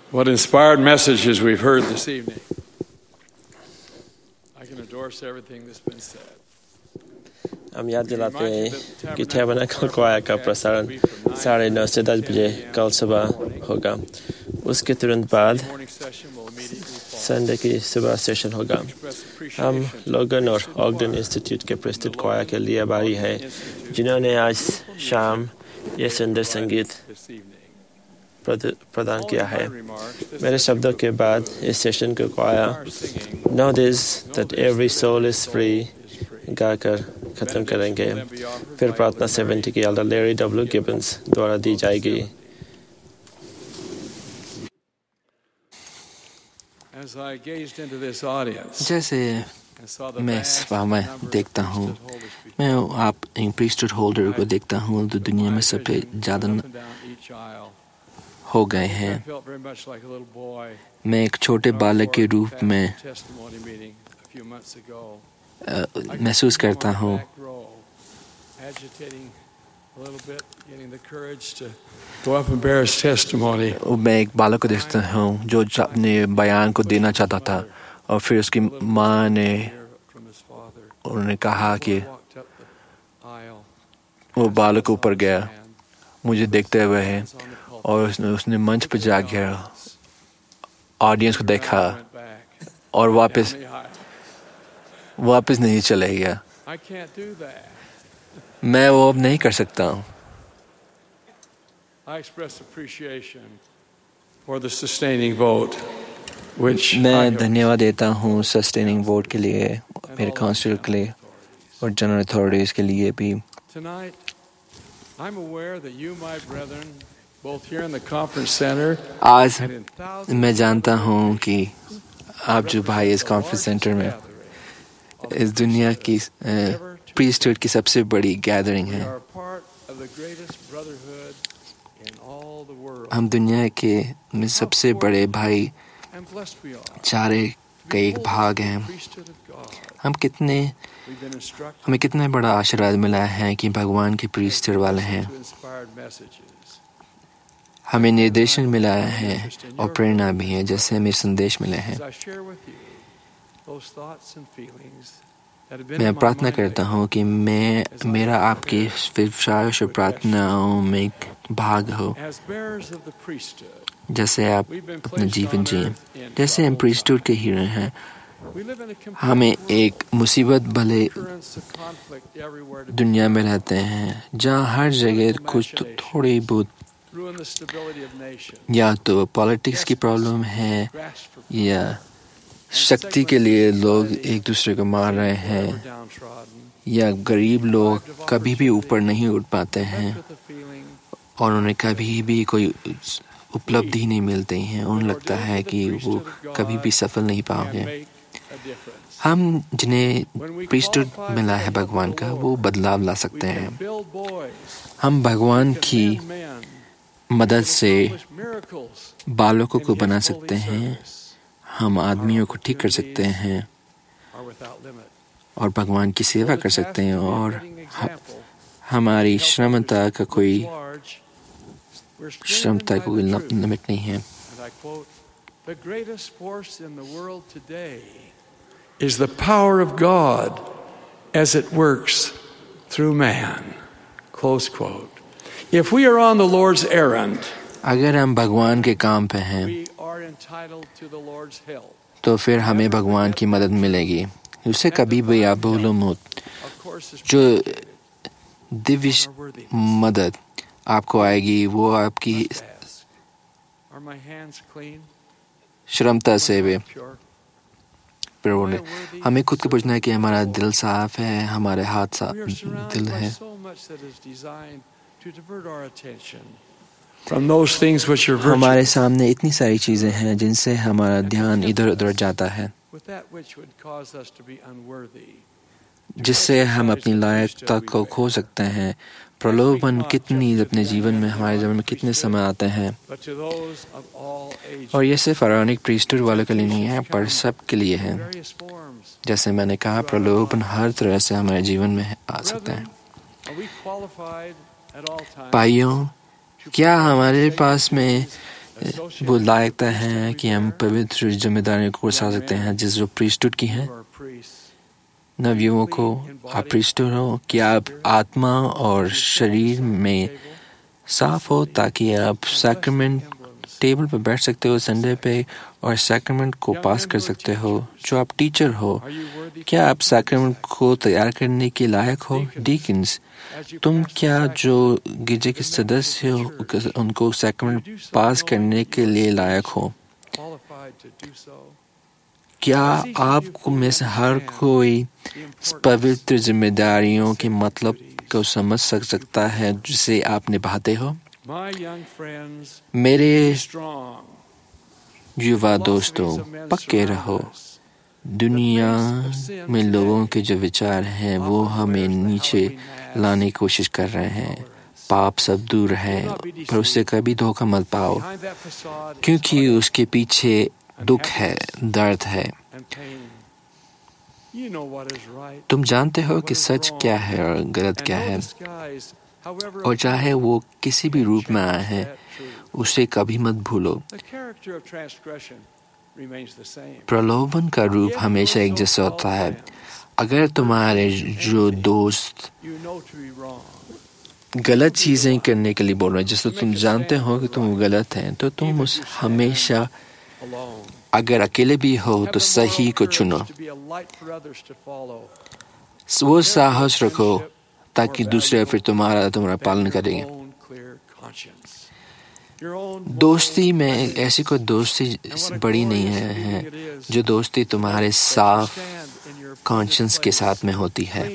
What inspired messages we've heard this evening. I can endorse everything that's been said. हम याद दिलाते हैं कि टैबरनेकल क्वायर का प्रसारण 9:30 से 10 बजे कल सुबह होगा। उसके तुरंत बाद संडे की सुबह सेशन होगा। हम लोगन और ऑगडन इंस्टीट्यूट के प्रस्तुत क्वायर के लिए आभारी हैं जिन्होंने आज शाम ये सुंदर संगीत प्रदान किया है। मेरे शब्दों के बाद इस सेशन को क्वायर Know this that every soul is free गाकर खत्म करेंगे। फिर प्रार्थना 70 की एल्डर लैरी डब्ल्यू गिब्बन्स द्वारा दी जाएगी। जैसे मैं सभा में देखता हूँ, मैं आप प्रीस्टहुड होल्डर को देखता हूँ तो दुनिया में सबसे ज़्यादा हो गए हैं। मैं एक छोटे बालक के रूप में महसूस करता हूँ। मैं एक बालक को देखता हूँ जो अपने बयान को देना चाहता था और फिर उसकी माँ ने उन्होंने कहा कि वो बालक ऊपर गया मुझे देखते हुए है और उसने मंच पर जाकर ऑडियंस को देखा और वापस नहीं चले गया। मैं वो अब नहीं कर सकता हूँ। मैं धन्यवाद देता हूँ सस्टेनिंग वोट के लिए, मेरे काउंसिल के लिए और जनरल अथॉरिटीज के लिए भी। आज मैं जानता हूँ कि आप जो भाई इस कॉन्फ्रेंस सेंटर में इस दुनिया की प्रीस्टहुड की सबसे बड़ी गैदरिंग है। हम दुनिया के में सबसे बड़े भाई चारे का एक भाग हैं। हमें कितना बड़ा आशीर्वाद मिला है कि भगवान के प्रीस्टहुड वाले हैं। हमें निर्देशन मिला है और प्रेरणा भी है जैसे हमें संदेश मिले हैं। मैं प्रार्थना करता हूँ कि मेरा आपकी विश्वास और प्रार्थनाओं में भाग हो, जैसे आप अपना जीवन जिए। जैसे हम प्रीस्टहुड के हीरो हैं, हमें एक मुसीबत भले दुनिया में रहते हैं जहाँ हर जगह कुछ तो थोड़ी बहुत या तो पॉलिटिक्स की प्रॉब्लम है या शक्ति के लिए लोग एक दूसरे को मार रहे हैं या गरीब लोग कभी भी ऊपर नहीं उठ पाते हैं और उन्हें कभी भी कोई उपलब्धि नहीं मिलती है। उन्हें लगता है कि वो कभी भी सफल नहीं पाओगे। हम जिन्हें प्रीस्टहुड मिला है भगवान का, वो बदलाव ला सकते हैं। हम भगवान की मदद से बालकों को बना सकते हैं, हम आदमियों को ठीक कर सकते हैं और भगवान की सेवा कर सकते हैं और हमारी क्षमता का कोई लिमिट नहीं है। The greatest force in the world today is the power of God as it works through man. Close quote. If we are on the Lord's errand, अगर हम भगवान के काम पे हैं तो फिर हमें भगवान की मदद मिलेगी। उसे कभी भी आप भूलो मत। जो दिव्य मदद आपको आएगी वो आपकी क्षमता से भी हमें खुद को पूछना है कि हमारा दिल साफ है, हमारे हाथ साफ दिल है। हमारे सामने इतनी सारी चीजें हैं जिनसे हमारा ध्यान इधर उधर जाता है, जिससे हम अपनी लायकता को खो सकते हैं। प्रलोभन कितनी अपने जीवन में हमारे जीवन में कितने समय आते हैं और ये सिर्फ अरानिक प्रीस्टहुड वालों के लिए नहीं है पर सब के लिए है। जैसे मैंने कहा, प्रलोभन हर तरह से हमारे जीवन में आ सकते हैं। भाइयों, क्या हमारे पास में वो लायकता है कि हम पवित्र जिम्मेदारियों को उठा सकते हैं जिस जो प्रीस्टहुड की हैं। नवयुवकों को आप प्रीस्टहुड हो कि आप आत्मा और शरीर में साफ हो ताकि आप सैक्रमेंट टेबल पर बैठ सकते हो संडे पे और सैक्रमेंट को पास कर सकते हो। जो आप टीचर हो, क्या आप सैक्रमेंट को तैयार करने के लायक हो? डीकन्स, तुम क्या जो गिरजे के सदस्य हो उनको सैक्रमेंट पास करने के लिए लायक हो? क्या आपको में से हर कोई पवित्र जिम्मेदारियों के मतलब को समझ सकता है जिसे आप निभाते हो? मेरे युवा दोस्तों, पक्के रहो। दुनिया में लोगों के जो विचार हैं वो हमें नीचे लाने की कोशिश कर रहे हैं। पाप सब दूर है, पर उससे कभी धोखा मत पाओ, क्योंकि उसके पीछे दुख है, दर्द है। तुम जानते हो कि सच क्या है और गलत क्या है, और चाहे वो किसी भी रूप में आए हैं, उसे कभी मत भूलो। प्रलोभन का रूप हमेशा एक जैसा होता है। अगर तुम्हारे जो दोस्त गलत चीजें करने के लिए बोल रहे हैं, जिससे तुम जानते हो कि तुम गलत हैं, तो तुम उस हमेशा अगर अकेले भी हो तो सही को चुनो। वो साहस रखो ताकि दूसरे फिर तुम्हारा पालन करेंगे। दोस्ती में ऐसी कोई दोस्ती बड़ी नहीं है जो दोस्ती तुम्हारे साफ कॉन्शियंस के साथ में होती है।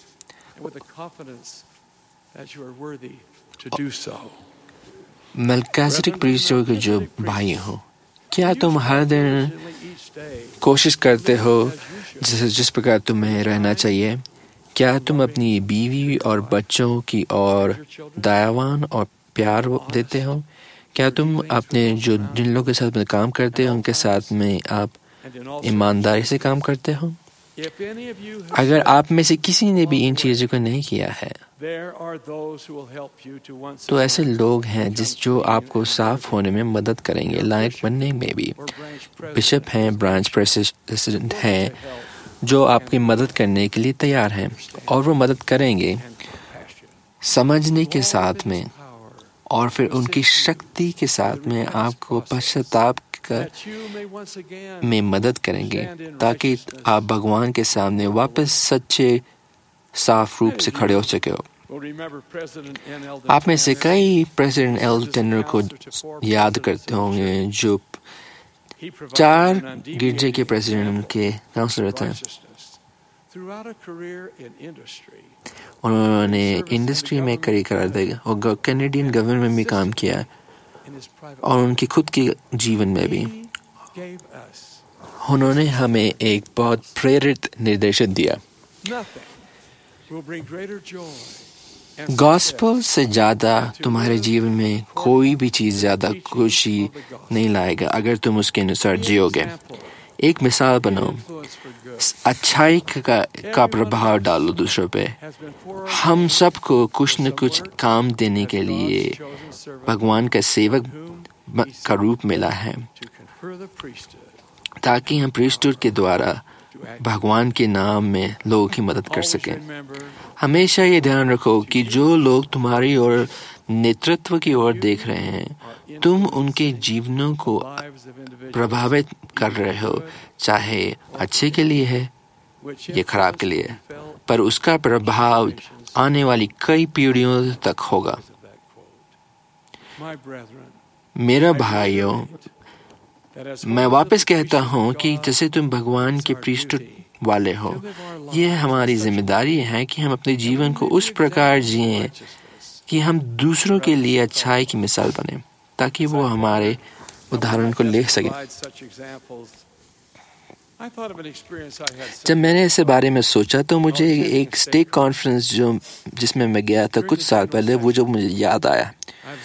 मेल्किसेदेक प्रीस्टहुड के जो भाई हो, क्या तुम हर दिन कोशिश करते हो जिस प्रकार तुम्हें रहना चाहिए? क्या तुम अपनी बीवी और बच्चों की ओर दयावान और प्यार देते हो? क्या तुम अपने जो जिन लोगों के साथ में काम करते हो उनके साथ में आप ईमानदारी से काम करते हो? अगर आप में से किसी ने भी इन चीजों को नहीं किया है, तो ऐसे लोग हैं जो आपको साफ होने में मदद करेंगे, लायक बनने में भी। बिशप हैं, ब्रांच प्रेसिडेंट हैं, जो आपकी मदद करने के लिए तैयार हैं, और वो मदद करेंगे समझने के साथ में, और फिर उनकी शक्ति के साथ में आपको पश्चाताप में मदद करेंगे ताकि आप भगवान के सामने वापस सच्चे साफ रूप से खड़े हो सके हो। आप में से कई प्रेसिडेंट एल टेनर को याद करते होंगे, जो 4 गिरजे के प्रेसिडेंट के काउंसलर थे। उन्होंने इंडस्ट्री में करियर दिया और कैनेडियन गवर्नमेंट में भी काम किया, और उनके खुद के जीवन में भी उन्होंने हमें एक बहुत प्रेरित निर्देश दिया। गॉस्पेल से ज्यादा तुम्हारे जीवन में कोई भी चीज ज्यादा खुशी नहीं लाएगा अगर तुम उसके अनुसार जियोगे। एक मिसाल बनो, अच्छाई का प्रभाव डालो दूसरों पे। हम सबको कुछ न कुछ काम देने के लिए भगवान का सेवक का रूप मिला है, ताकि हम प्रीस्टहुड के द्वारा भगवान के नाम में लोगों की मदद कर सकें। हमेशा ये ध्यान रखो कि जो लोग तुम्हारी ओर नेतृत्व की ओर देख रहे हैं, तुम उनके जीवनों को प्रभावित कर रहे हो, चाहे अच्छे के लिए है या खराब के लिए, पर उसका प्रभाव आने वाली कई पीढ़ियों तक होगा। मेरा भाइयों, मैं वापस कहता हूँ कि जैसे तुम भगवान के प्रीस्टहुड वाले हो, यह हमारी जिम्मेदारी है कि हम अपने जीवन को उस प्रकार जिएं कि हम दूसरों के लिए अच्छाई की मिसाल बने, ताकि वो हमारे उदाहरण को ले सकें। जब मैंने इसके बारे में सोचा तो मुझे एक स्टेट कॉन्फ्रेंस जिसमें मैं गया था कुछ साल पहले, वो जो मुझे याद आया।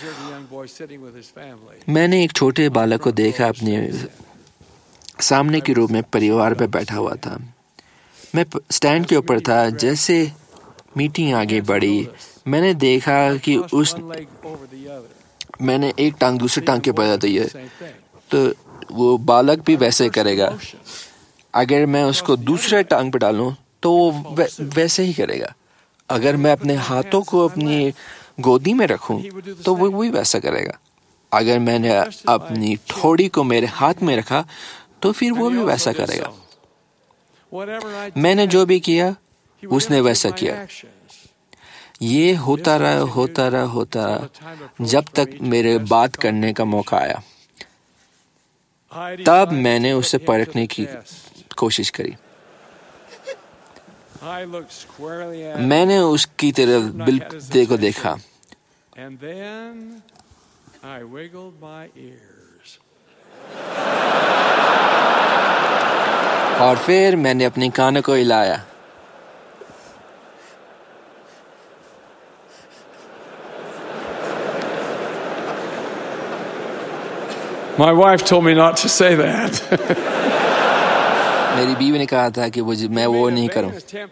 मैंने एक छोटे बालक को देखा अपने सामने के रूप में परिवार पे बैठा हुआ था। मैं स्टैंड के ऊपर था। जैसे मीटिंग आगे बढ़ी, मैंने देखा कि मैंने एक टांग दूसरी टांग के बढ़ा दी है, तो वो बालक भी वैसे करेगा। अगर मैं उसको दूसरे टांग पे डालूं तो वो वैसे ही करेगा। अगर मैं अपने हाथों को अपनी गोदी में रखूं तो वो भी वैसा करेगा। अगर मैंने अपनी ठोड़ी को मेरे हाथ में रखा तो फिर वो भी वैसा करेगा। मैंने जो भी किया उसने वैसा किया। ये होता रहा जब तक मेरे बात करने का मौका आया। तब मैंने उसे परखने की कोशिश करी। मैंने उसकी तरफ बिल्कुल को देखा। और फिर मैंने अपने कानों को हिलाया। My wife told me not to say that. मेरी बीवी ने कहा था कि मैं वो नहीं करूं।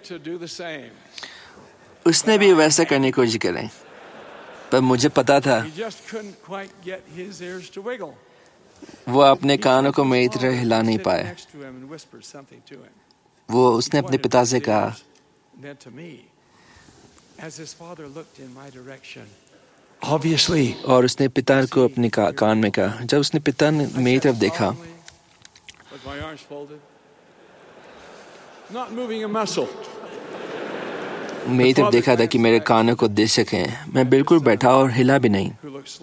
उसने भी वैसा करने की कोशिश करें, पर मुझे पता था वो अपने कानों को मेरी तरह हिला नहीं पाए। वो उसने अपने पिता से कहा, और उसने पिता को अपने कान में कहा। जब उसने पिता ने मेरी तरफ देखा, मेरी तरफ देखा था कि मेरे कानों को दे सके। मैं बिल्कुल बैठा और हिला भी नहीं।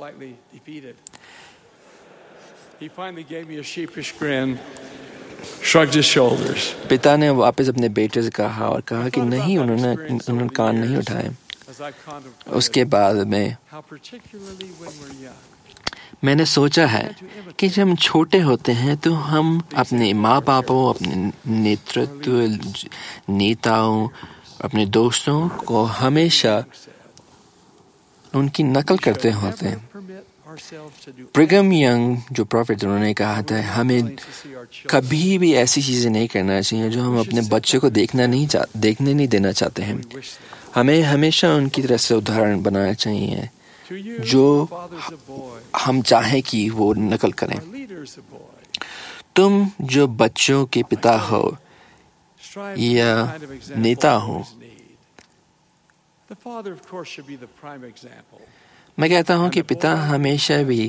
पिता ने वापस अपने बेटे से कहा और कहा कि नहीं, उन्होंने कान नहीं उठाए। उसके बाद में मैंने सोचा है कि जब हम छोटे होते हैं तो हम अपने माँ बापों, अपने नेताओं, अपने दोस्तों को हमेशा उनकी नकल करते होते हैं। ब्रिघम यंग जो प्रोफेट, उन्होंने कहा था हमें कभी भी ऐसी चीजें नहीं करना चाहिए जो हम अपने बच्चों को देखने नहीं देना चाहते हैं। हमें हमेशा उनकी तरह से उदाहरण बनाना चाहिए जो हम चाहें कि वो नकल करें। तुम जो बच्चों के पिता हो या नेता हो, मैं कहता हूं कि पिता हमेशा भी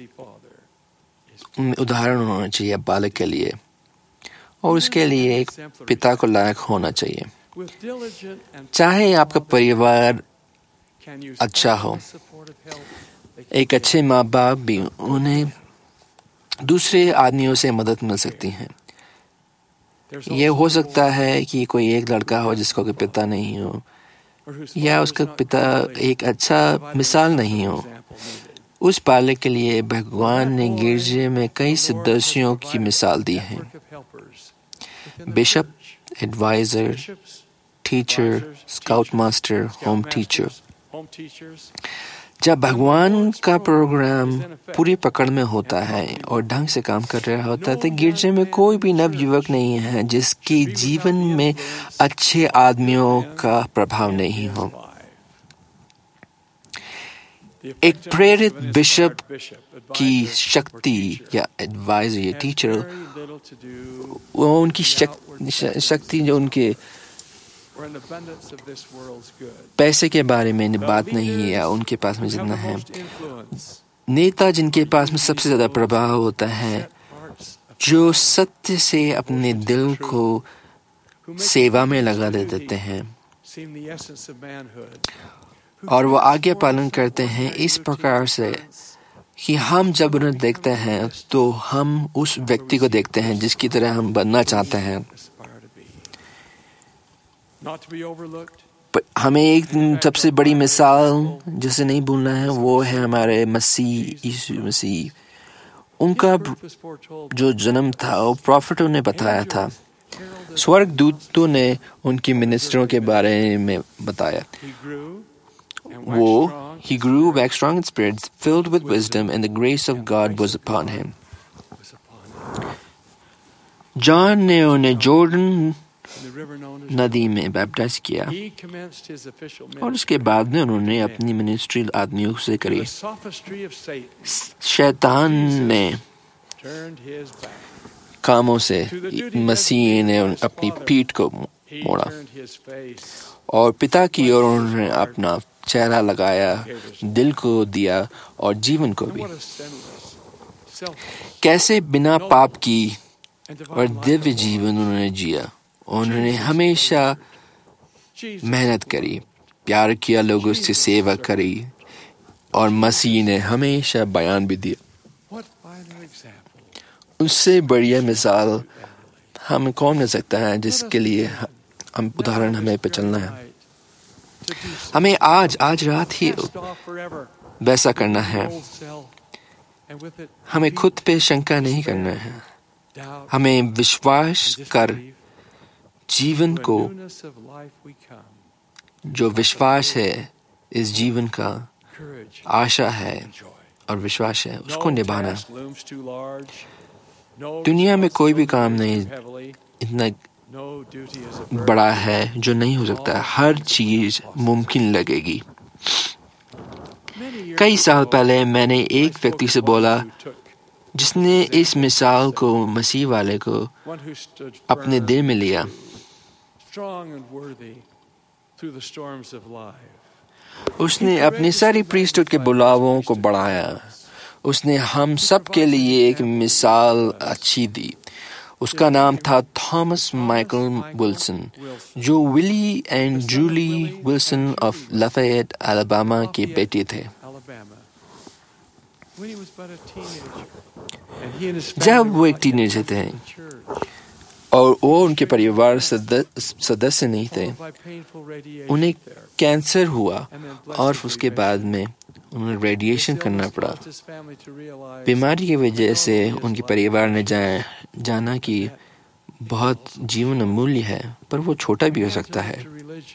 उदाहरण होना चाहिए बालक के लिए, और उसके लिए एक पिता को लायक होना चाहिए। चाहे आपका परिवार अच्छा हो, एक अच्छे माँ बाप भी उन्हें दूसरे आदमियों से मदद मिल सकती है। ये हो सकता है कि कोई एक लड़का हो जिसका कोई पिता नहीं हो, या उसका पिता एक अच्छा मिसाल नहीं हो। उस बालक के लिए भगवान ने गिरजे में कई सदस्यों की मिसाल दी है। Bishop, adviser, teacher, scout master, home teacher. जब भगवान का प्रोग्राम पूरी पकड़ में होता है और ढंग से काम कर रहा होता है तो गिरजे में कोई भी नवयुवक नहीं है जिसके जीवन में अच्छे आदमियों का प्रभाव नहीं हो। एक प्रेरित बिशप की शक्ति या एडवाइजर या टीचर, वो उनकी शक्ति जो उनके पैसे के बारे में बात नहीं है या उनके पास में जितना है। नेता जिनके पास में सबसे ज्यादा प्रभाव होता है, जो सत्य से अपने दिल को सेवा में लगा देते हैं और वो आगे पालन करते हैं इस प्रकार से कि हम जब उन्हें देखते हैं तो हम उस व्यक्ति को देखते हैं जिसकी तरह हम बनना चाहते हैं। हमें एक सबसे बड़ी मिसाल जिसे नहीं भूलना है वो है हमारे मसीह यीशु मसीह। उनका जो जन्म था वो प्रोफेटों ने बताया था। स्वर्गदूतों ने उनकी मिनिस्टरों के बारे में बताया। He grew, waxed strong in spirit, filled with wisdom, and the grace of God was upon him. John ने उन्हें जॉर्डन नदी में बैप्टाइज किया और उसके बाद में उन्होंने अपनी मिनिस्ट्री आदमियों से करी। शैतान ने कामों से मसीह ने अपनी पीठ को मोड़ा और पिता की ओर उन्होंने अपना चेहरा लगाया, दिल को दिया और जीवन को भी। कैसे बिना पाप की और दिव्य जीवन उन्होंने जिया। उन्होंने हमेशा मेहनत करी, प्यार किया, लोगों से सेवा करी और मसीह ने हमेशा बयान भी दिया। उससे बढ़िया मिसाल हम कौन ले सकता है जिसके लिए हम उदाहरण हमें पे चलना है। हमें आज रात ही वैसा करना है। हमें खुद पे शंका नहीं करना है। हमें विश्वास कर जीवन को, जो विश्वास है इस जीवन का आशा है और विश्वास है, उसको निभाना। दुनिया में कोई भी काम नहीं इतना बड़ा है जो नहीं हो सकता। हर चीज मुमकिन लगेगी। कई साल पहले मैंने एक व्यक्ति से बोला जिसने इस मिसाल को, मसीह वाले को अपने दिल में लिया। उसने अपनी सारी प्रीस्टहुड के बुलावों को बढ़ाया। उसने हम सब के लिए एक मिसाल अच्छी दी। उसका नाम था थॉमस माइकल विल्सन, जो Willie and Julie Wilson of Lafayette Alabama के बेटे थे। जब वो एक टीनेजर थे और वो उनके परिवार सदस्य नहीं थे, उन्हें कैंसर हुआ और उसके बाद में उन्हें रेडिएशन करना पड़ा। बीमारी की वजह से उनके परिवार ने जाना कि बहुत जीवन अमूल्य है, पर वो छोटा भी हो सकता है।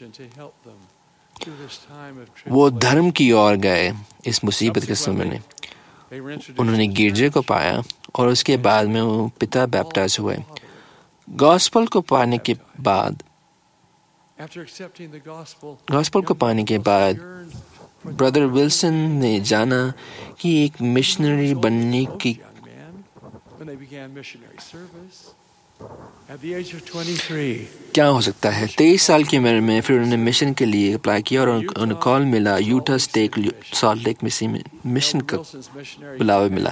वो धर्म की ओर गए इस मुसीबत के समय में। उन्होंने गिरजे को पाया और उसके बाद में वो पिता बैप्टाइज हुए। गॉस्पल को पाने के बाद ब्रदर विल्सन ने जाना कि एक मिशनरी बनने की क्या हो सकता है। 23 साल की उम्र में फिर उन्होंने मिशन के लिए अप्लाई किया और उन्हें कॉल मिला। Utah State Salt Lake mission का बुलावा मिला।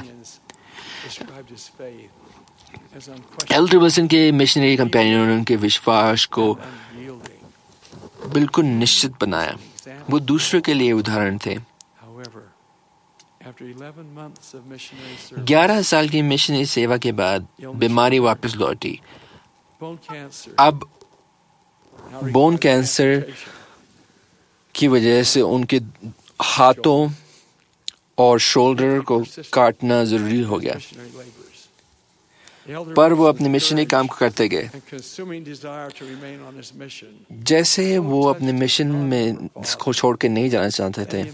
एल्डर विल्सन के मिशनरी कंपेनियन ने उनके विश्वास को बिल्कुल निश्चित बनाया। वो दूसरों के लिए उदाहरण थे। 11 साल की मिशनरी सेवा के बाद बीमारी वापस लौटी। अब बोन कैंसर की वजह से उनके हाथों और शोल्डर को काटना जरूरी हो गया, पर वो अपने मिशनरी काम करते गए। जैसे वो अपने मिशन में इसको छोड़ के नहीं जाना चाहते थे,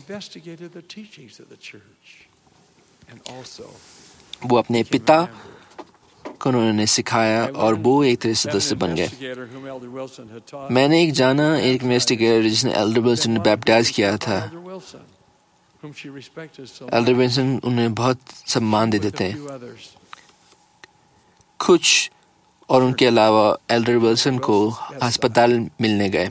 वो अपने पिता को उन्होंने सिखाया और वो एक तरह से सदस्य बन गए। मैंने एक इन्वेस्टिगेटर जिसने एल्डर विल्सन ने बैप्टाइज किया था। एल्डर विल्सन उन्हें बहुत सम्मान देते थे। कुछ और उनके अलावा एल्डर विल्सन को अस्पताल मिलने गए।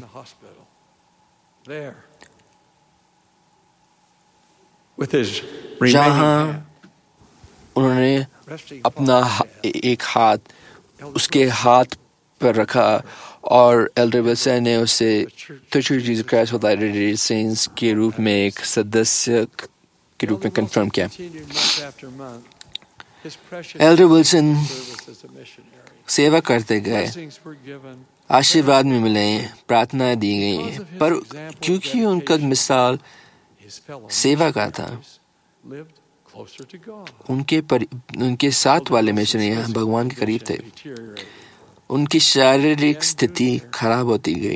जहां उन्होंने अपना एक हाथ उसके हाथ पर रखा और एल्डर विल्सन ने उसे Church of Jesus Christ of Latter-day Saints के रूप में एक सदस्य के रूप में कंफर्म किया। एल्डर विल्सन सेवा करते गए, आशीर्वाद में मिले, प्रार्थना दी गई, पर क्योंकि उनका मिसाल सेवा का था, उनके साथ वाले मिशनरी भगवान के करीब थे। उनकी शारीरिक स्थिति खराब होती गई।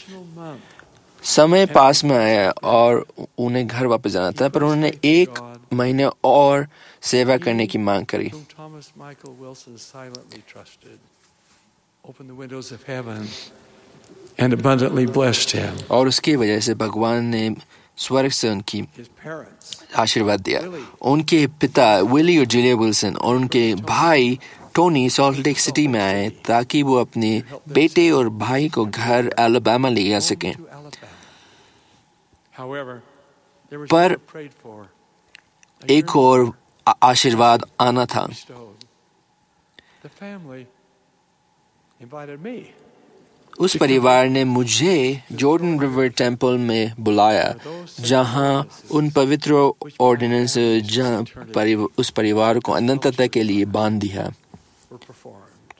समय पास में आया और उन्हें घर वापस जाना था, पर उन्होंने एक महीने और सेवा करने की मांग करी। whom Thomas Michael Wilson silently trusted, opened the windows of heaven and abundantly blessed him. और उसकी वजह से भगवान ने स्वर्ग से उनकी His parents, आशीर्वाद दिया। उनके पिता विली और जुलिया विल्सन और उनके भाई टोनी सॉल्ट लेक सिटी में आए ताकि वो अपने बेटे और भाई को घर अलाबामा ले जा सकें। to Alabama. However, there was पर more prayed for. एक और आशीर्वाद आना था। Bestowed. The family invited me. उस परिवार ने मुझे जॉर्डन रिवर टेम्पल में बुलाया, जहां उन पवित्र ऑर्डिनेंस उस परिवार को अनंतता के लिए बांध दिया। Were performed.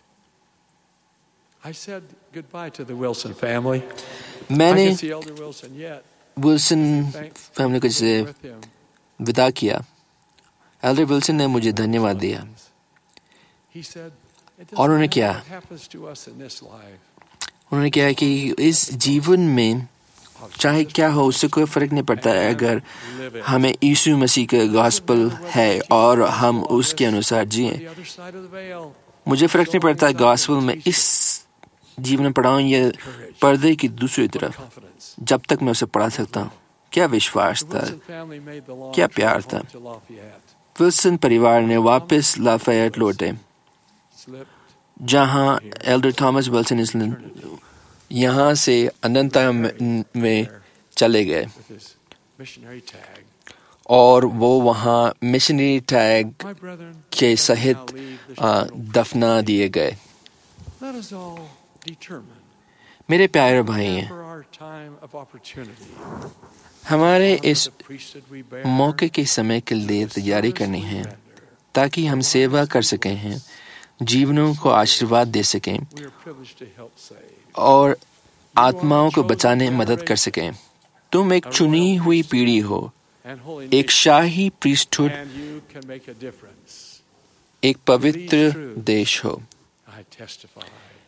I said goodbye to the Wilson family. I मैंने can see Elder Wilson yet. Wilson family को जैसे With him. विदा किया। एल्डर विल्सन ने मुझे धन्यवाद दिया He said, "It और उन्होंने doesn't क्या? matter what happens to us in this life. उन्होंने कहा कि इस जीवन में चाहे क्या हो उससे कोई फर्क नहीं पड़ता है अगर हमें यीशु मसीह का गॉस्पेल है और हम उसके अनुसार जिएं। The other side of the veil. मुझे फर्क नहीं पड़ता गॉस्पेल में इस जीवन में पढ़ाऊं या पर्दे की दूसरी तरफ, Confidence. जब तक मैं उसे पढ़ा सकता हूँ। क्या विश्वास The था, Wilson family made the long क्या trip प्यार home था। to Lafayette. विल्सन परिवार ने वापस लाफायट लौटे, Slipped जहां एल्डर थॉमस विल्सन यहाँ से अनंतता में चले गए with his missionary tag. और वो वहाँ मिशनरी टैग My brethren, के let us सहित now leave this world. दफना दिए गए। Let us all determine मेरे प्यारे भाई हैं, for our time of opportunity. हमारे honor इस the priesthood we bear, मौके के समय के लिए तैयारी करनी है ताकि हम सेवा कर सकें हैं, जीवनों को आशीर्वाद दे सकें we are privileged to help save. और आत्माओं को बचाने में मदद कर सकें। तुम एक चुनी हुई पीढ़ी हो, And holy एक nation, शाही priesthood, and you can make a difference. एक पवित्र देश हो I testify.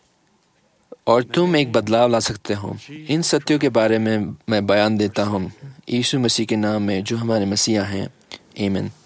और तुम एक बदलाव ला सकते हो। इन सत्यों के बारे में मैं बयान देता हूँ यीशु मसीह के नाम में जो हमारे मसीहा हैं। आमीन।